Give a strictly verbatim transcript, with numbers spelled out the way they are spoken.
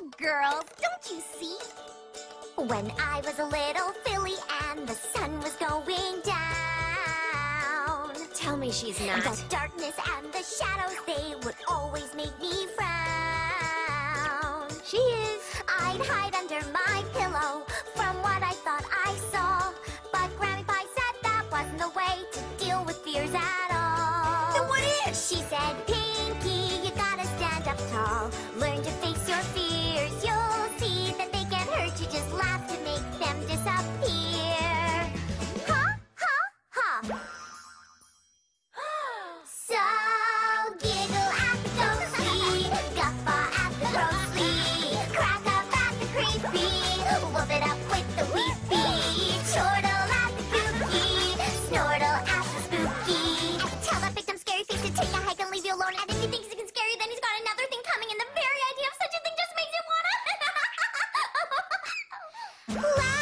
girls, don't you see? When I was a little filly and the sun was going down. Tell me she's not. The darkness and the shadows, they would always make me frown. She is. I'd hide under my pillow from what I thought I saw. But Grammy Pie said that wasn't the way to deal with fears at all. Then what is? She said, Pinky, you gotta stand up tall. Learn to face your fears. You'll see that they can't hurt you. Just laugh to make them disappear. Ha, ha, ha. So giggle at the ghostly, guffaw at the grossly, crack up at the creepy, whoop it up with the weepy, chortle at the kooky, snortle at the spooky. And tell the victim scary face to take a hike and leave you alone. And if he thinks he can scare you, then he's got another thing coming. And the very idea of such a thing just makes him wanna laugh.